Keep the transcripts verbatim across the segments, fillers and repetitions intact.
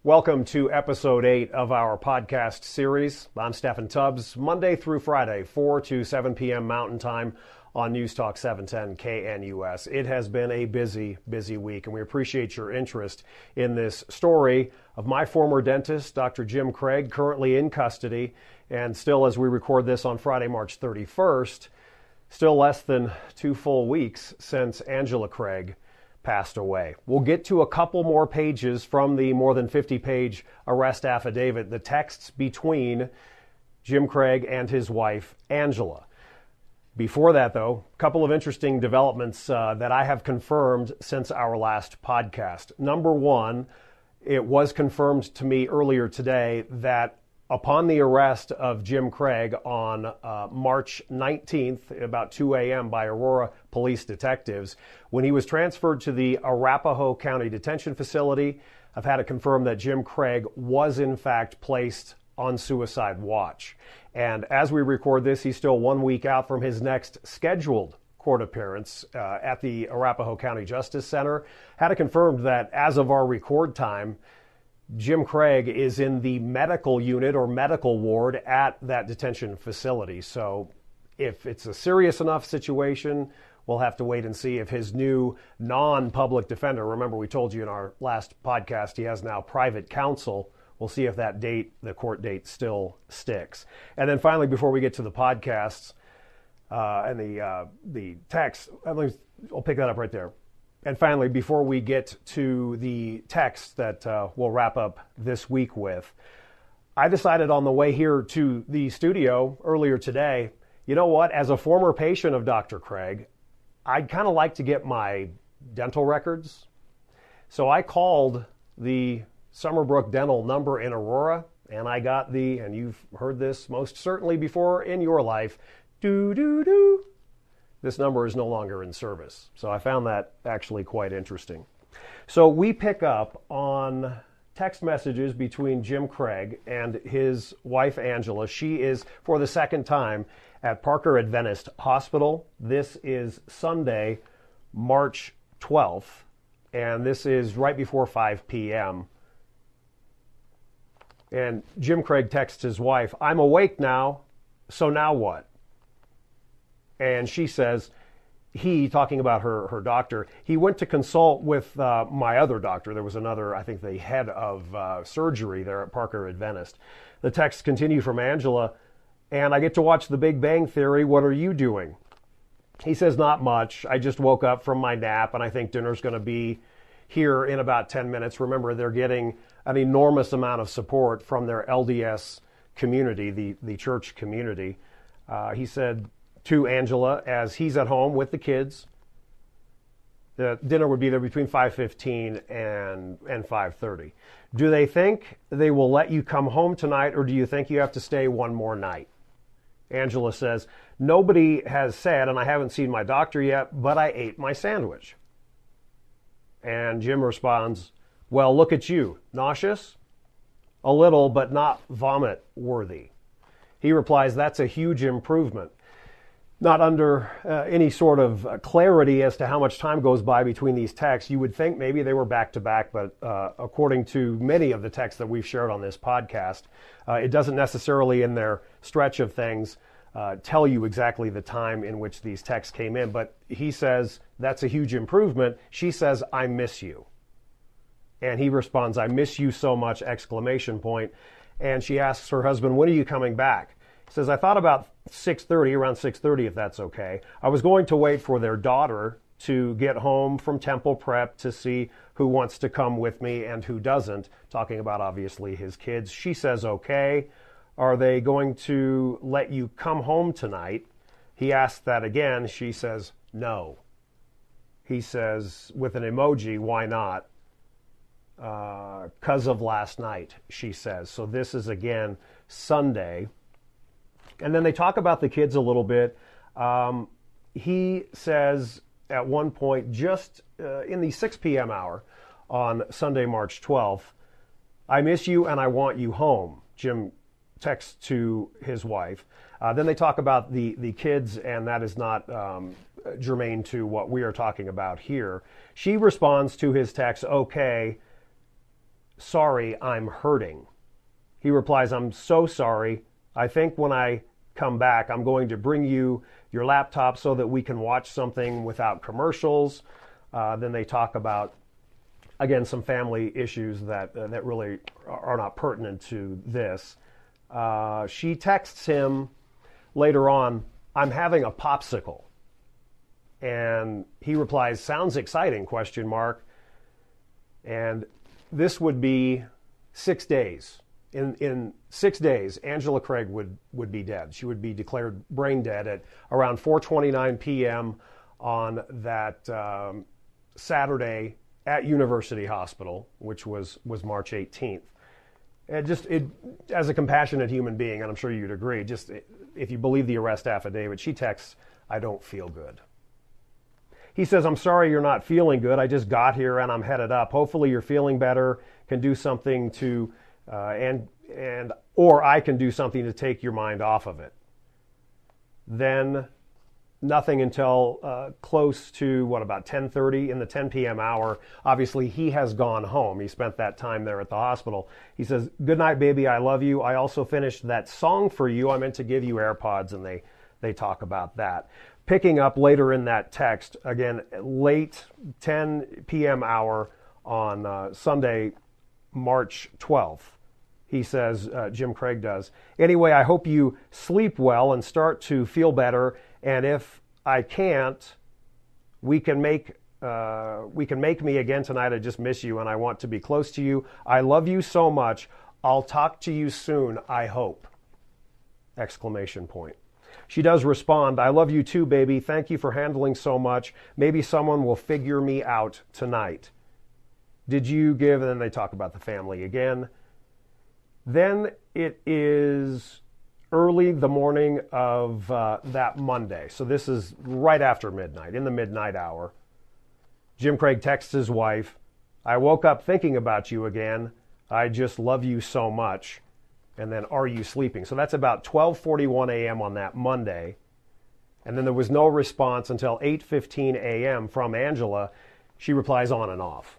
Welcome to episode eight of our podcast series. I'm Stephen Tubbs, Monday through Friday, four to seven p.m. Mountain Time on News Talk seven ten K N U S. It has been a busy, busy week, and we appreciate your interest in this story of my former dentist, Doctor Jim Craig, currently in custody, and still, as we record this on Friday, March thirty-first, still less than two full weeks since Angela Craig passed away. We'll get to a couple more pages from the more than fifty page arrest affidavit, the texts between Jim Craig and his wife, Angela. Before that, though, a couple of interesting developments uh, that I have confirmed since our last podcast. Number one, it was confirmed to me earlier today that upon the arrest of Jim Craig on uh, March nineteenth, about two a.m. by Aurora police detectives, when he was transferred to the Arapahoe County Detention Facility, I've had it confirmed that Jim Craig was in fact placed on suicide watch. And as we record this, he's still one week out from his next scheduled court appearance uh, at the Arapahoe County Justice Center. Had it confirmed that as of our record time, Jim Craig is in the medical unit or medical ward at that detention facility. So if it's a serious enough situation, we'll have to wait and see if his new non-public defender, remember we told you in our last podcast, he has now private counsel. We'll see if that date, the court date, still sticks. And then finally, before we get to the podcasts uh, and the uh, the text, I'll pick that up right there. And finally, before we get to the text that uh, we'll wrap up this week with, I decided on the way here to the studio earlier today, you know what, as a former patient of Doctor Craig, I'd kind of like to get my dental records. So I called the Summerbrook Dental number in Aurora, and I got the, and you've heard this most certainly before in your life, doo-doo-doo. This number is no longer in service. So I found that actually quite interesting. So we pick up on text messages between Jim Craig and his wife, Angela. She is, for the second time, at Parker Adventist Hospital. This is Sunday, March twelfth, and this is right before five p.m. And Jim Craig texts his wife, "I'm awake now, so now what?" And she says, he, talking about her, her doctor, he went to consult with uh, my other doctor. There was another, I think the head of uh, surgery there at Parker Adventist. The text continued from Angela, "And I get to watch The Big Bang Theory. What are you doing?" He says, "Not much. I just woke up from my nap, and I think dinner's going to be here in about ten minutes. Remember, they're getting an enormous amount of support from their L D S community, the, the church community. Uh, he said to Angela, as he's at home with the kids, the dinner would be there between five fifteen and, and five thirty. "Do they think they will let you come home tonight, or do you think you have to stay one more night?" Angela says, "Nobody has said, and I haven't seen my doctor yet, but I ate my sandwich." And Jim responds, "Well, look at you. Nauseous?" "A little, but not vomit worthy." He replies, "That's a huge improvement." Not under uh, any sort of uh, clarity as to how much time goes by between these texts. You would think maybe they were back to back, but uh, according to many of the texts that we've shared on this podcast, uh, it doesn't necessarily in their stretch of things uh, tell you exactly the time in which these texts came in. But he says, "That's a huge improvement." She says, "I miss you." And he responds, "I miss you so much!" exclamation point. And she asks her husband, "When are you coming back?" He says, "I thought about six thirty, around six thirty, if that's okay. I was going to wait for their daughter to get home from Temple Prep to see who wants to come with me and who doesn't," talking about obviously his kids. She says, "Okay. Are they going to let you come home tonight?" He asks that again. She says, "No." He says, with an emoji, "Why not?" Uh, "'cause of last night," she says. So this is again Sunday. And then they talk about the kids a little bit. Um, he says at one point, just uh, in the six p.m. hour on Sunday, March twelfth, "I miss you and I want you home," Jim texts to his wife. Uh, then they talk about the, the kids, and that is not um, germane to what we are talking about here. She responds to his text, "Okay, sorry, I'm hurting. He replies, I'm so sorry. I think when I come back, I'm going to bring you your laptop so that we can watch something without commercials. Uh, then they talk about, again, some family issues that uh, that really are not pertinent to this. Uh, she texts him later on, I'm having a popsicle. And he replies, sounds exciting, question mark. And this would be six days. In in six days, Angela Craig would, would be dead. She would be declared brain dead at around four twenty-nine p.m. on that um, Saturday at University Hospital, which was, was March eighteenth. And just it, as a compassionate human being, and I'm sure you'd agree, just if you believe the arrest affidavit, she texts, I don't feel good. He says, I'm sorry you're not feeling good. I just got here and I'm headed up. Hopefully you're feeling better, can do something to, uh, and, and, or I can do something to take your mind off of it. Then nothing until uh, close to, what, about ten thirty in the ten p.m. hour. Obviously, he has gone home. He spent that time there at the hospital. He says, good night, baby. I love you. I also finished that song for you. I meant to give you AirPods, and they, they talk about that. Picking up later in that text, again, late ten p.m. hour on uh, Sunday, March twelfth. He says, uh, Jim Craig does, anyway, I hope you sleep well and start to feel better. And if I can't, we can make uh, we can make me again tonight. I just miss you and I want to be close to you. I love you so much. I'll talk to you soon, I hope. Exclamation point. She does respond, I love you too, baby. Thank you for handling so much. Maybe someone will figure me out tonight. Did you give, and then they talk about the family again. Then it is early the morning of uh, that Monday. So this is right after midnight, in the midnight hour. Jim Craig texts his wife, I woke up thinking about you again. I just love you so much. And then, are you sleeping? So that's about twelve forty-one a.m. on that Monday. And then there was no response until eight fifteen a.m. from Angela. She replies on and off.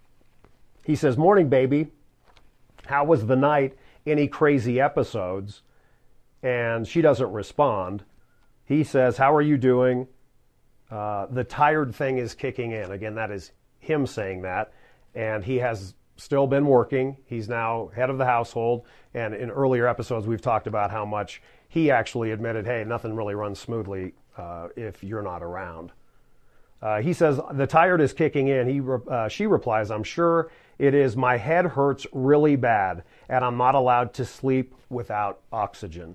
He says, morning, baby. How was the night? Any crazy episodes? And she doesn't respond. He says, how are you doing? Uh, the tired thing is kicking in. Again, that is him saying that. And he has still been working. He's now head of the household. And in earlier episodes, we've talked about how much he actually admitted, hey, nothing really runs smoothly uh, if you're not around. Uh, he says, the tired is kicking in. He re- uh, she replies, I'm sure it is. My head hurts really bad, and I'm not allowed to sleep without oxygen.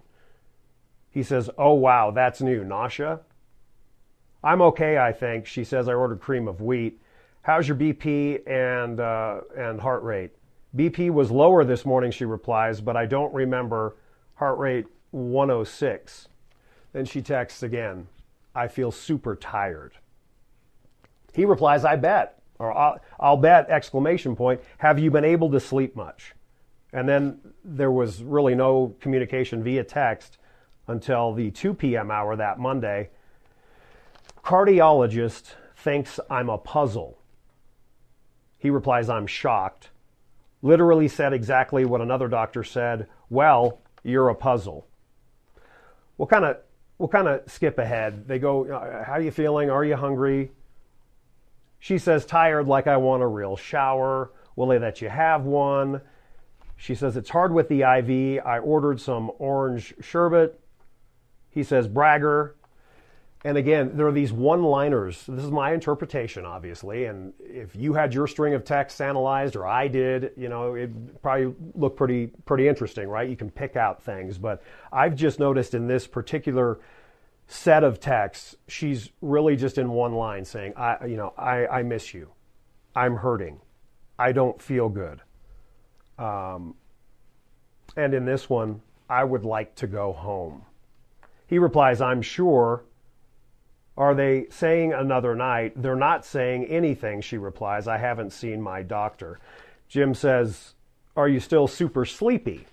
He says, oh, wow, that's new. Nausea? I'm okay, I think. She says, I ordered cream of wheat. How's your B P and uh, and heart rate? B P was lower this morning, she replies, but I don't remember. Heart rate one oh six. Then she texts again, I feel super tired. He replies, I bet, or I'll, I'll bet, exclamation point, have you been able to sleep much? And then there was really no communication via text until the two p.m. hour that Monday. Cardiologist thinks I'm a puzzle. He replies, I'm shocked. Literally said exactly what another doctor said. Well, you're a puzzle. We'll kind of we'll kind of skip ahead. They go, how are you feeling? Are you hungry? She says, tired, like I want a real shower. Will they let you have one? She says, it's hard with the I V. I ordered some orange sherbet. He says, bragger. And again, there are these one-liners. This is my interpretation, obviously. And if you had your string of texts analyzed, or I did, you know, it probably looked pretty pretty interesting, right? You can pick out things. But I've just noticed in this particular set of texts, she's really just in one line saying, I, you know, I, I miss you. I'm hurting. I don't feel good. Um, and in this one, I would like to go home. He replies, I'm sure. Are they saying another night? They're not saying anything, she replies. I haven't seen my doctor. Jim says, are you still super sleepy?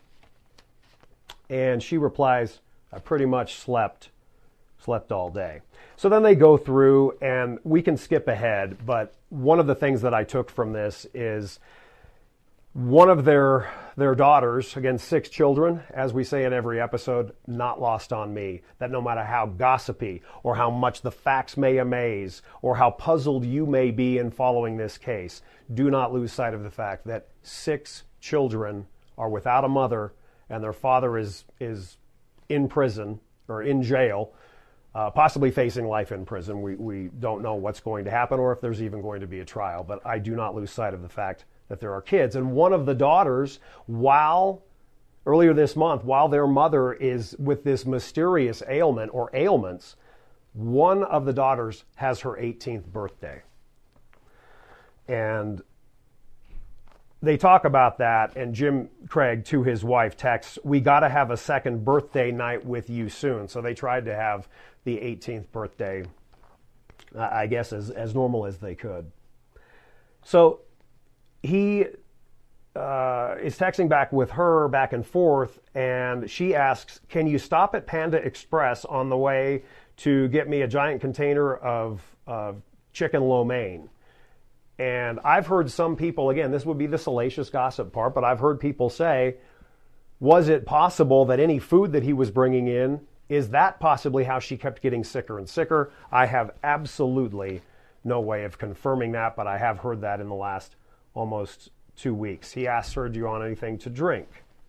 And she replies, I pretty much slept, slept all day. So then they go through, and we can skip ahead, but one of the things that I took from this is One of their their daughters, again, six children, as we say in every episode, not lost on me, that no matter how gossipy or how much the facts may amaze or how puzzled you may be in following this case, do not lose sight of the fact that six children are without a mother and their father is is in prison or in jail, uh, possibly facing life in prison. We, we don't know what's going to happen or if there's even going to be a trial, but I do not lose sight of the fact that there are kids. And one of the daughters, while earlier this month, while their mother is with this mysterious ailment or ailments, one of the daughters has her eighteenth birthday. And they talk about that, and Jim Craig to his wife texts, "We got to have a second birthday night with you soon." So they tried to have the eighteenth birthday, I guess, as, as normal as they could. So he uh, is texting back with her back and forth, and she asks, "Can you stop at Panda Express on the way to get me a giant container of, of chicken lo mein?" And I've heard some people, again, this would be the salacious gossip part, but I've heard people say, was it possible that any food that he was bringing in, is that possibly how she kept getting sicker and sicker? I have absolutely no way of confirming that, but I have heard that in the last almost two weeks. He asked her, "Do you want anything to drink?"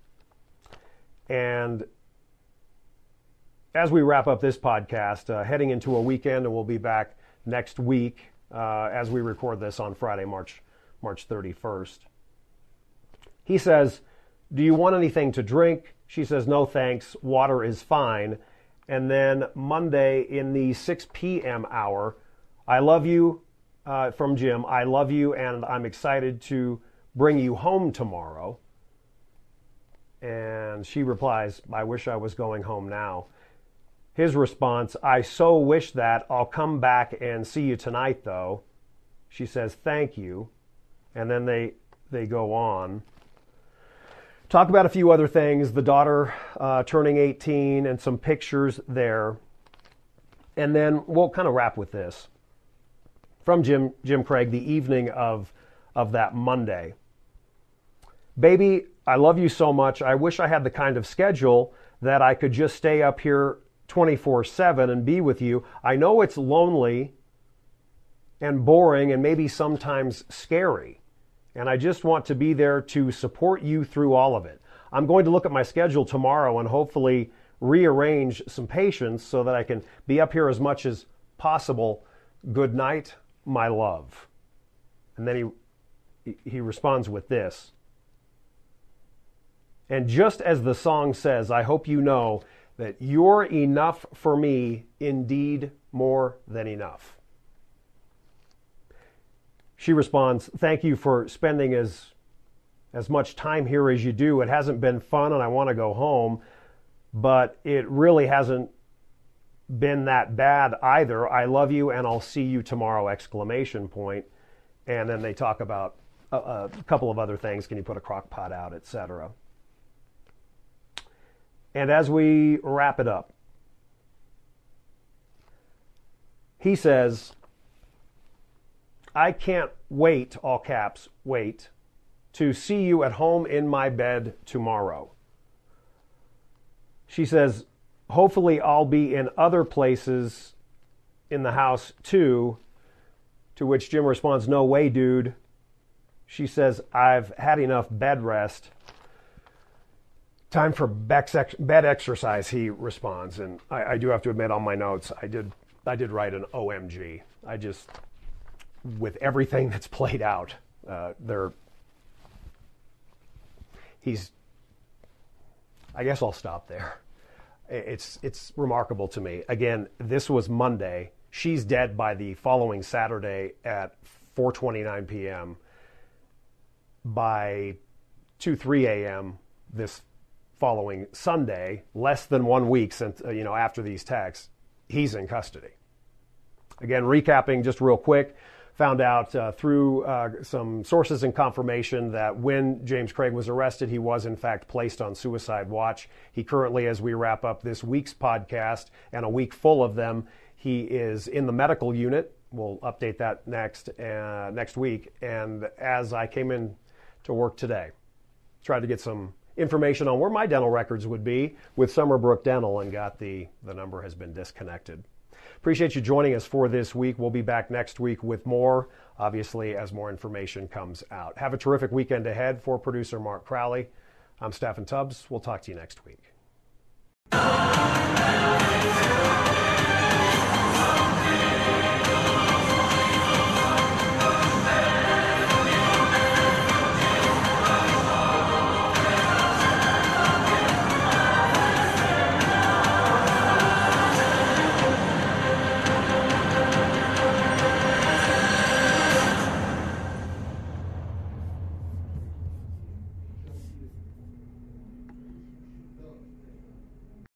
And as we wrap up this podcast, uh, heading into a weekend, and we'll be back next week uh, as we record this on Friday, March March thirty-first. He says, "Do you want anything to drink?" She says, "No, thanks. Water is fine." And then Monday in the six p.m. hour, "I love you," uh, from Jim, "I love you and I'm excited to bring you home tomorrow." And she replies, "I wish I was going home now." His response, "I so wish that. I'll come back and see you tonight, though." She says, "Thank you." And then they they go on. Talk about a few other things, the daughter uh, turning eighteen and some pictures there. And then we'll kind of wrap with this. From Jim Jim Craig, the evening of, of that Monday. "Baby, I love you so much. I wish I had the kind of schedule that I could just stay up here twenty-four seven and be with you. I know it's lonely and boring and maybe sometimes scary. And I just want to be there to support you through all of it. I'm going to look at my schedule tomorrow and hopefully rearrange some patience so that I can be up here as much as possible. Good night, my love." And then he he responds with this. "And just as the song says, I hope you know that you're enough for me, indeed more than enough." She responds, "Thank you for spending as as much time here as you do. It hasn't been fun and I want to go home, but it really hasn't been that bad either. I love you and I'll see you tomorrow!" Exclamation point. And then they talk about a, a couple of other things. Can you put a crock pot out, et cetera. And as we wrap it up, he says, "I can't wait," all caps, wait, "to see you at home in my bed tomorrow." She says, "Hopefully I'll be in other places in the house too." To which Jim responds, "No way, dude." She says, "I've had enough bed rest. Time for bed exercise," he responds. And I, I do have to admit, on my notes, I did I did write an O M G. I just, with everything that's played out, uh, there, he's, I guess I'll stop there. It's it's remarkable to me. Again, this was Monday. She's dead by the following Saturday at four twenty-nine p.m. By two, three a.m. this following Sunday, less than one week since, uh, you know, after these texts, he's in custody. Again, recapping just real quick, found out uh, through uh, some sources and confirmation that when James Craig was arrested, he was in fact placed on suicide watch. He currently, as we wrap up this week's podcast and a week full of them, he is in the medical unit. We'll update that next uh, next week. And as I came in to work today. Tried to get some information on where my dental records would be with Summerbrook Dental and got the, the number has been disconnected. Appreciate you joining us for this week. We'll be back next week with more, obviously, as more information comes out. Have a terrific weekend ahead. For producer Mark Crowley, I'm Stephen Tubbs. We'll talk to you next week.